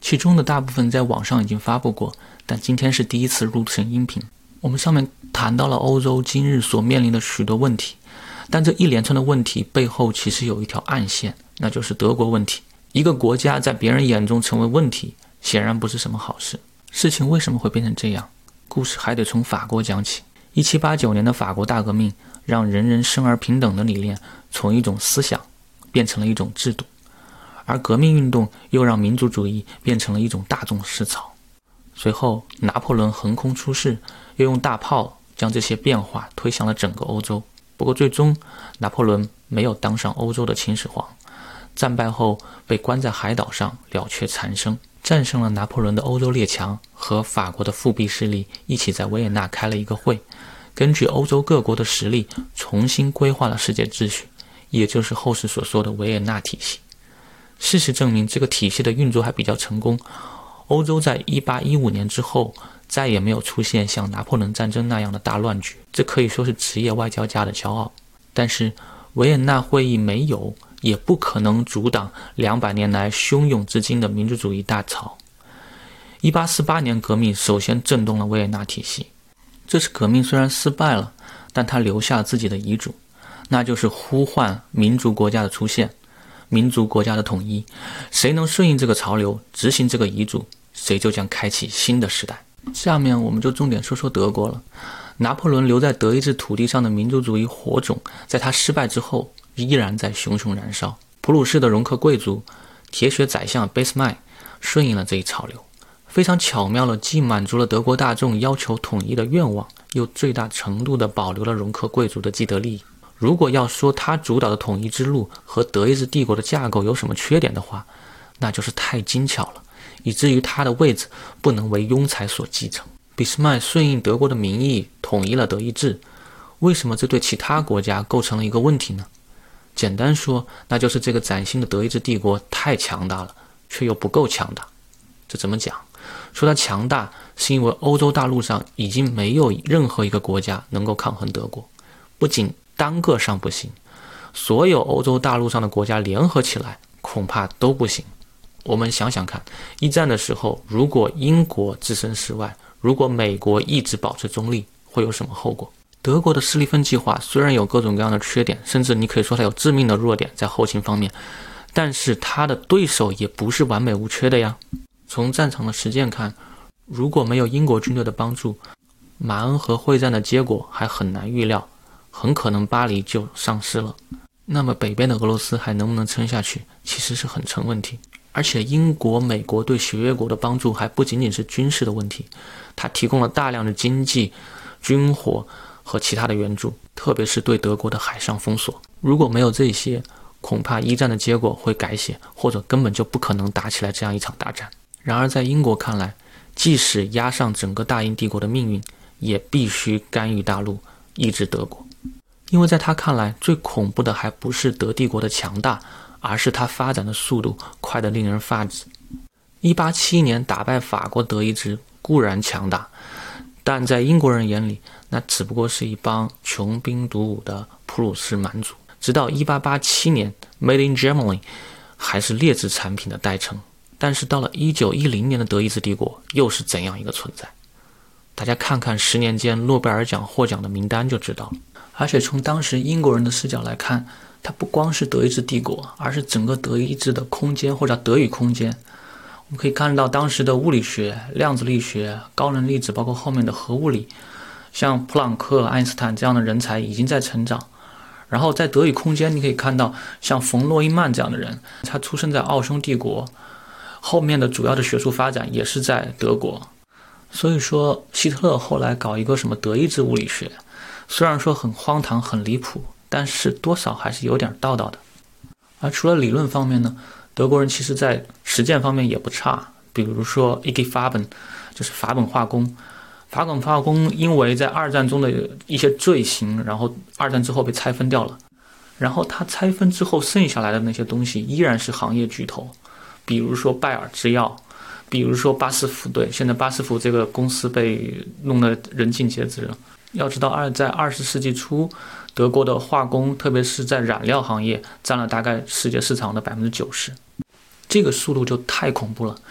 其中的大部分在网上已经发布过，但今天是第一次录成音频。我们上面谈到了欧洲今日所面临的许多问题，但这一连串的问题背后其实有一条暗线，那就是德国问题。一个国家在别人眼中成为问题，显然不是什么好事。事情为什么会变成这样？故事还得从法国讲起。1789年的法国大革命让人人生而平等的理念从一种思想变成了一种制度，而革命运动又让民族主义变成了一种大众思潮。随后拿破仑横空出世，又用大炮将这些变化推向了整个欧洲。不过最终拿破仑没有当上欧洲的秦始皇，战败后被关在海岛上了却残生。战胜了拿破仑的欧洲列强和法国的复辟势力一起在维也纳开了一个会，根据欧洲各国的实力重新规划了世界秩序，也就是后世所说的维也纳体系。事实证明这个体系的运作还比较成功，欧洲在1815年之后再也没有出现像拿破仑战争那样的大乱局，这可以说是职业外交家的骄傲。但是维也纳会议没有也不可能阻挡200年来汹涌至今的民族主义大潮。1848年革命首先震动了维也纳体系，这次革命虽然失败了，但他留下了自己的遗嘱，那就是呼唤民族国家的出现，民族国家的统一。谁能顺应这个潮流，执行这个遗嘱，谁就将开启新的时代。下面我们就重点说说德国了。拿破仑留在德意志土地上的民族主义火种，在他失败之后依然在熊熊燃烧。普鲁士的容克贵族、铁血宰相俾斯麦顺应了这一潮流，非常巧妙地既满足了德国大众要求统一的愿望，又最大程度地保留了容克贵族的既得利益。如果要说他主导的统一之路和德意志帝国的架构有什么缺点的话，那就是太精巧了，以至于他的位置不能为庸才所继承。俾斯麦顺应德国的民意统一了德意志，为什么这对其他国家构成了一个问题呢？简单说，那就是这个崭新的德意志帝国太强大了，却又不够强大。这怎么讲？说它强大，是因为欧洲大陆上已经没有任何一个国家能够抗衡德国，不仅单个上不行，所有欧洲大陆上的国家联合起来恐怕都不行。我们想想看，一战的时候，如果英国置身事外，如果美国一直保持中立，会有什么后果？德国的势力分计划虽然有各种各样的缺点，甚至你可以说它有致命的弱点在后勤方面，但是它的对手也不是完美无缺的呀。从战场的实践看，如果没有英国军队的帮助，马恩河会战的结果还很难预料，很可能巴黎就丧失了。那么北边的俄罗斯还能不能撑下去，其实是很成问题。而且英国、美国对协约国的帮助还不仅仅是军事的问题，它提供了大量的经济、军火和其他的援助，特别是对德国的海上封锁。如果没有这些，恐怕一战的结果会改写，或者根本就不可能打起来这样一场大战。然而在英国看来，即使压上整个大英帝国的命运，也必须干预大陆，抑制德国。因为在他看来，最恐怖的还不是德帝国的强大，而是它发展的速度快得令人发指。1871年打败法国德意志固然强大，但在英国人眼里，那只不过是一帮穷兵黩武的普鲁士蛮族。直到1887年 Made in Germany 还是劣质产品的代称。但是到了1910年的德意志帝国又是怎样一个存在？大家看看10年间诺贝尔奖获奖的名单就知道了。而且从当时英国人的视角来看，它不光是德意志帝国，而是整个德意志的空间，或者德语空间。我们可以看到当时的物理学、量子力学、高能粒子，包括后面的核物理，像普朗克、爱因斯坦这样的人才已经在成长。然后在德语空间，你可以看到像冯诺依曼这样的人，他出生在奥匈帝国，后面的主要的学术发展也是在德国。所以说希特勒后来搞一个什么德意志物理学，虽然说很荒唐很离谱，但是多少还是有点道道的。而除了理论方面呢，德国人其实在实践方面也不差。比如说 IG Farben 就是法本化工。法本化工因为在二战中的一些罪行，然后二战之后被拆分掉了，然后它拆分之后剩下来的那些东西依然是行业巨头，比如说拜耳制药，比如说巴斯夫，对，现在巴斯夫这个公司被弄得人尽皆知了。要知道在20世纪初，德国的化工，特别是在染料行业，占了大概世界市场的90%，这个速度就太恐怖了。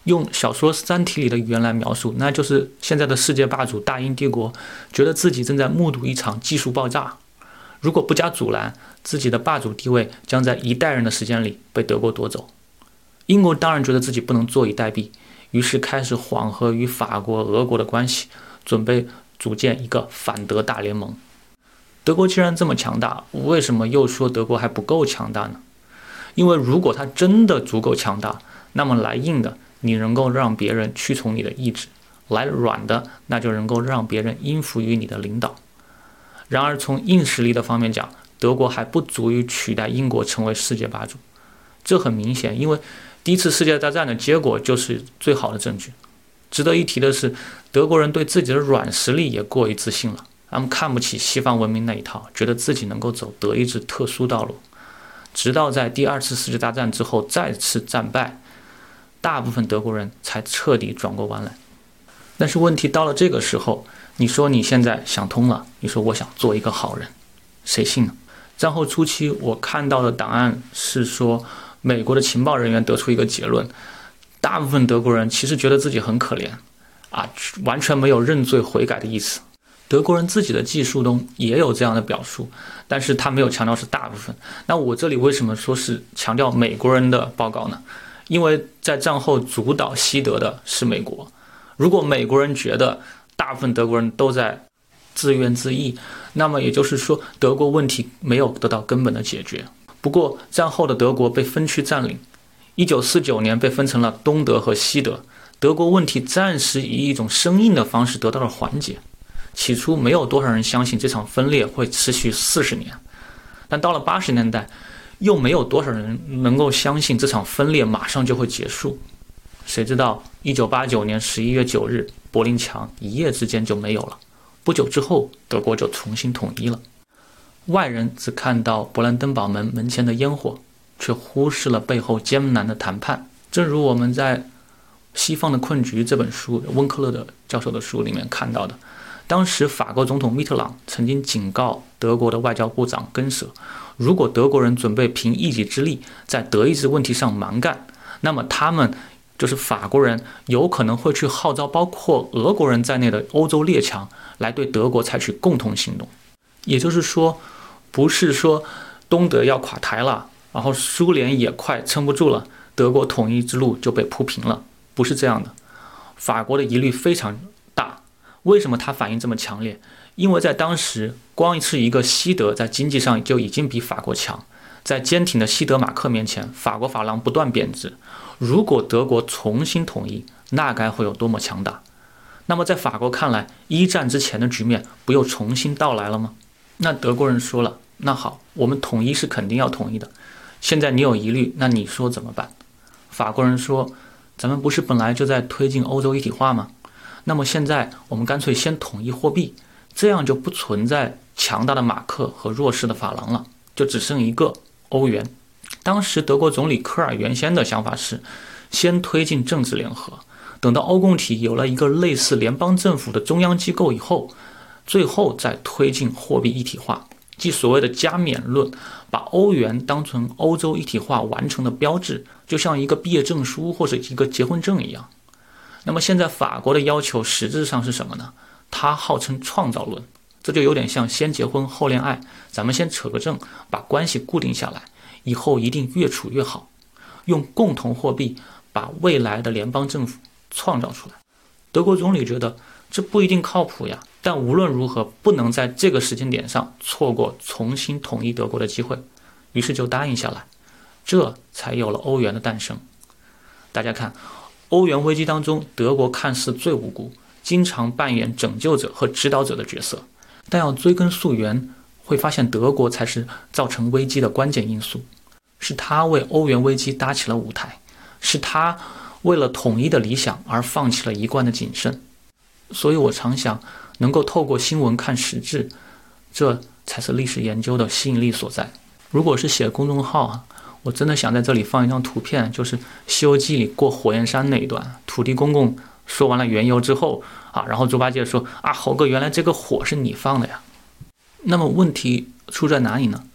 用小说《三体》里的语言来描述，那就是现在的世界霸主大英帝国觉得自己正在目睹一场技术爆炸，如果不加阻拦，自己的霸主地位将在1代人的时间里被德国夺走。英国当然觉得自己不能坐以待毙，于是开始缓和与法国、俄国的关系，准备组建一个反德大联盟。德国既然这么强大，为什么又说德国还不够强大呢？因为如果它真的足够强大，那么来硬的你能够让别人屈从你的意志，来软的那就能够让别人应服于你的领导。然而从硬实力的方面讲，德国还不足以取代英国成为世界霸主。这很明显，因为第一次世界大战的结果就是最好的证据。值得一提的是，德国人对自己的软实力也过于自信了，他们看不起西方文明那一套，觉得自己能够走德意志特殊道路。直到在第2次世界大战之后再次战败，大部分德国人才彻底转过弯来。但是问题到了这个时候，你说你现在想通了，你说我想做一个好人，谁信呢？战后初期我看到的档案是说，美国的情报人员得出一个结论，大部分德国人其实觉得自己很可怜完全没有认罪悔改的意思。德国人自己的技术中也有这样的表述，但是他没有强调是大部分。那我这里为什么说是强调美国人的报告呢？因为在战后主导西德的是美国，如果美国人觉得大部分德国人都在自怨自艾，那么也就是说德国问题没有得到根本的解决。不过战后的德国被分区占领，1949年被分成了东德和西德，德国问题暂时以一种生硬的方式得到了缓解。起初没有多少人相信这场分裂会持续40年，但到了80年代，又没有多少人能够相信这场分裂马上就会结束。谁知道1989年11月9日，柏林墙一夜之间就没有了。不久之后，德国就重新统一了。外人只看到勃兰登堡门前的烟火，却忽视了背后艰难的谈判。正如我们在《西方的困局》这本书，温克勒的教授的书里面看到的，当时法国总统密特朗曾经警告德国的外交部长根舍，如果德国人准备凭一己之力在德意志问题上蛮干，那么他们就是法国人有可能会去号召包括俄国人在内的欧洲列强来对德国采取共同行动。也就是说，不是说东德要垮台了，然后苏联也快撑不住了，德国统一之路就被铺平了，不是这样的。法国的疑虑非常大，为什么他反应这么强烈？因为在当时，光是一个西德在经济上就已经比法国强，在坚挺的西德马克面前，法国法郎不断贬值。如果德国重新统一，那该会有多么强大？那么在法国看来，一战之前的局面不又重新到来了吗？那德国人说了，那好，我们统一是肯定要统一的，现在你有疑虑，那你说怎么办？法国人说，咱们不是本来就在推进欧洲一体化吗？那么现在我们干脆先统一货币，这样就不存在强大的马克和弱势的法郎了，就只剩一个欧元。当时德国总理科尔原先的想法是，先推进政治联合，等到欧共体有了一个类似联邦政府的中央机构以后，最后再推进货币一体化，即所谓的加冕论，把欧元当成欧洲一体化完成的标志，就像一个毕业证书或者一个结婚证一样。那么现在法国的要求实质上是什么呢？它号称创造论，这就有点像先结婚后恋爱，咱们先扯个证，把关系固定下来，以后一定越处越好，用共同货币把未来的联邦政府创造出来。德国总理觉得这不一定靠谱呀，但无论如何不能在这个时间点上错过重新统一德国的机会，于是就答应下来，这才有了欧元的诞生。大家看，欧元危机当中，德国看似最无辜，经常扮演拯救者和指导者的角色，但要追根溯源，会发现德国才是造成危机的关键因素，是他为欧元危机搭起了舞台，是他为了统一的理想而放弃了一贯的谨慎。所以我常想，能够透过新闻看实质，这才是历史研究的吸引力所在。如果是写公众号我真的想在这里放一张图片，就是《西游记》里过火焰山那一段，土地公公说完了缘由之后然后猪八戒说猴哥，原来这个火是你放的呀。那么问题出在哪里呢？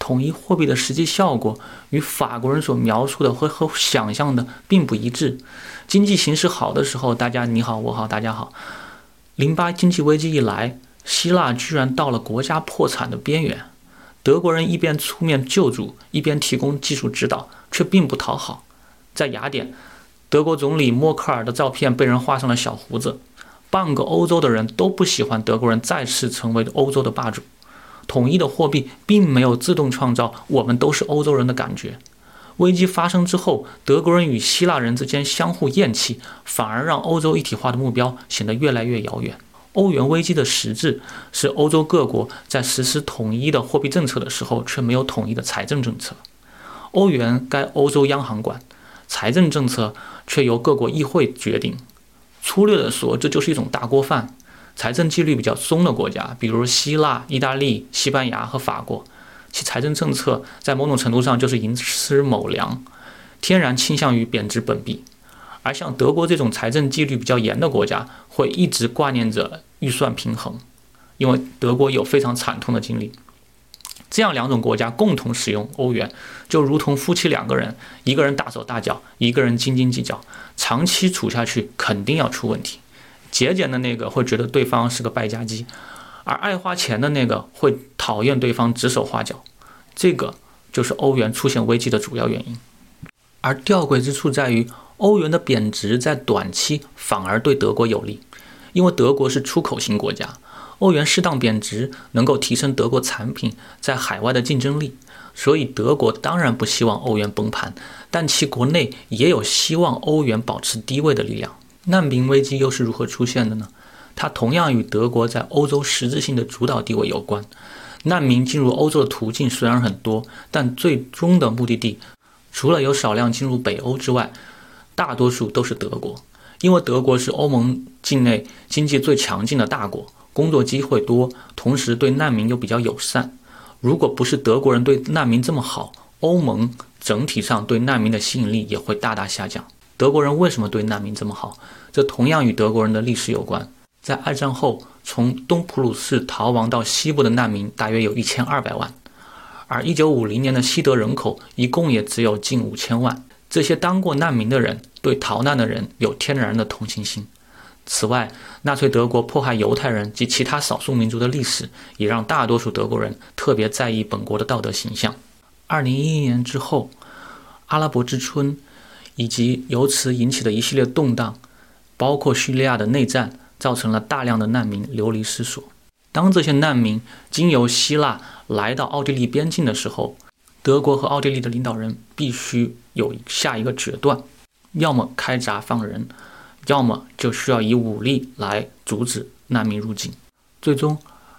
统一货币的实际效果与法国人所描述的和想象的并不一致。经济形势好的时候，大家你好我好大家好。08经济危机一来，希腊居然到了国家破产的边缘。德国人一边出面救助，一边提供技术指导，却并不讨好。在雅典，德国总理默克尔的照片被人画上了小胡子。半个欧洲的人都不喜欢德国人再次成为欧洲的霸主。统一的货币并没有自动创造我们都是欧洲人的感觉。危机发生之后，德国人与希腊人之间相互厌弃，反而让欧洲一体化的目标显得越来越遥远。欧元危机的实质是欧洲各国在实施统一的货币政策的时候，却没有统一的财政政策。欧元该欧洲央行管，财政政策却由各国议会决定。粗略的说，这就是一种大锅饭。财政纪律比较松的国家，比如希腊、意大利、西班牙和法国，其财政政策在某种程度上就是寅吃卯粮，天然倾向于贬值本币。而像德国这种财政纪律比较严的国家，会一直挂念着预算平衡，因为德国有非常惨痛的经历。这样两种国家共同使用欧元，就如同夫妻两个人，一个人大手大脚，一个人斤斤计较，长期处下去肯定要出问题。节俭的那个会觉得对方是个败家鸡，而爱花钱的那个会讨厌对方指手画脚。这个就是欧元出现危机的主要原因。而吊诡之处在于，欧元的贬值在短期反而对德国有利，因为德国是出口型国家，欧元适当贬值能够提升德国产品在海外的竞争力，所以德国当然不希望欧元崩盘，但其国内也有希望欧元保持低位的力量。难民危机又是如何出现的呢？它同样与德国在欧洲实质性的主导地位有关。难民进入欧洲的途径虽然很多，但最终的目的地除了有少量进入北欧之外，大多数都是德国。因为德国是欧盟境内经济最强劲的大国，工作机会多，同时对难民又比较友善。如果不是德国人对难民这么好，欧盟整体上对难民的吸引力也会大大下降。德国人为什么对难民这么好？这同样与德国人的历史有关。在二战后，从东普鲁士逃亡到西部的难民大约有1200万，而1950年的西德人口一共也只有近5000万。这些当过难民的人对逃难的人有天然的同情心。此外，纳粹德国迫害犹太人及其他少数民族的历史也让大多数德国人特别在意本国的道德形象。2011年之后，阿拉伯之春以及由此引起的一系列动荡，包括叙利亚的内战，造成了大量的难民流离失所。当这些难民经由希腊来到奥地利边境的时候，德国和奥地利的领导人必须有下一个决断，要么开闸放人，要么就需要以武力来阻止难民入境。最终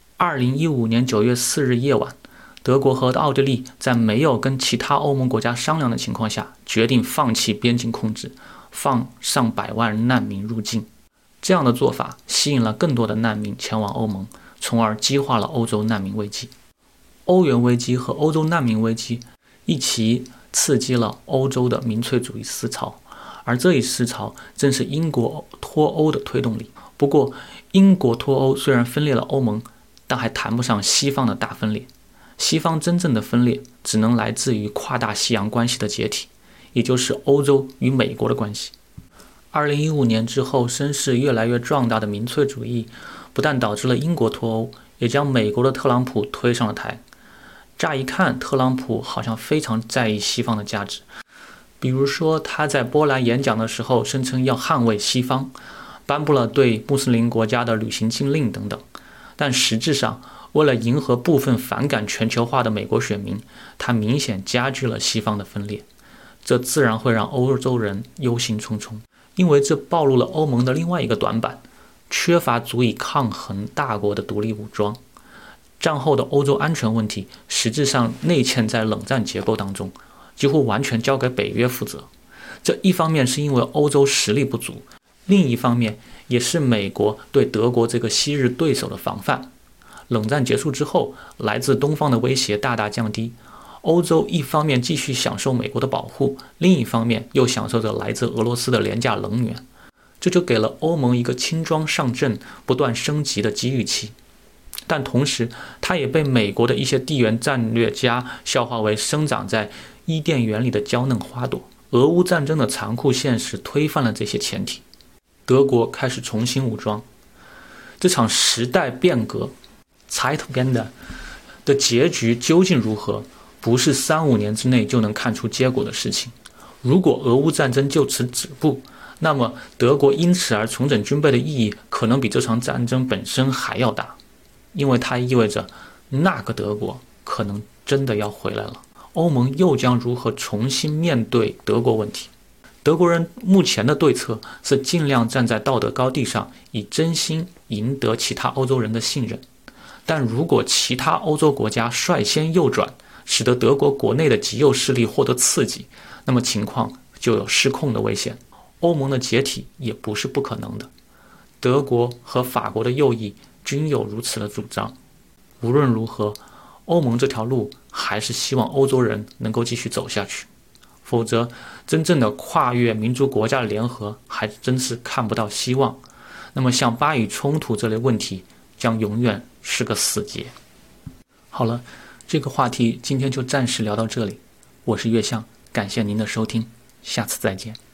2015年9月4日夜晚，德国和奥地利在没有跟其他欧盟国家商量的情况下，决定放弃边境控制，放上百万难民入境。这样的做法吸引了更多的难民前往欧盟，从而激化了欧洲难民危机。欧元危机和欧洲难民危机一起刺激了欧洲的民粹主义思潮，而这一思潮正是英国脱欧的推动力。不过，英国脱欧虽然分裂了欧盟，但还谈不上西方的大分裂。西方真正的分裂只能来自于跨大西洋关系的解体，也就是欧洲与美国的关系。2015年之后，声势越来越壮大的民粹主义不但导致了英国脱欧，也将美国的特朗普推上了台。乍一看，特朗普好像非常在意西方的价值，比如说他在波兰演讲的时候声称要捍卫西方，颁布了对穆斯林国家的旅行禁令等等。但实质上，为了迎合部分反感全球化的美国选民，他明显加剧了西方的分裂，这自然会让欧洲人忧心忡忡，因为这暴露了欧盟的另外一个短板，缺乏足以抗衡大国的独立武装。战后的欧洲安全问题实质上内嵌在冷战结构当中，几乎完全交给北约负责。这一方面是因为欧洲实力不足，另一方面也是美国对德国这个昔日对手的防范。冷战结束之后，来自东方的威胁大大降低，欧洲一方面继续享受美国的保护，另一方面又享受着来自俄罗斯的廉价能源，这就给了欧盟一个轻装上阵、不断升级的机遇期。 但同时它也被美国的一些地缘战略家笑话为生长在伊甸园里的娇嫩花朵。俄乌战争的残酷现实推翻了这些前提，德国开始重新武装。这场时代变革 Zeitwende 的结局究竟如何，不是3-5年之内就能看出结果的事情。如果俄乌战争就此止步，那么德国因此而重整军备的意义可能比这场战争本身还要大，因为它意味着那个德国可能真的要回来了。欧盟又将如何重新面对德国问题？德国人目前的对策是尽量站在道德高地上，以真心赢得其他欧洲人的信任。但如果其他欧洲国家率先右转，使得德国国内的极右势力获得刺激，那么情况就有失控的危险。欧盟的解体也不是不可能的。德国和法国的右翼均有如此的主张。无论如何，欧盟这条路还是希望欧洲人能够继续走下去，否则真正的跨越民族国家的联合还真是看不到希望。那么像巴以冲突这类问题将永远是个死结。好了，这个话题今天就暂时聊到这里。我是月相，感谢您的收听，下次再见。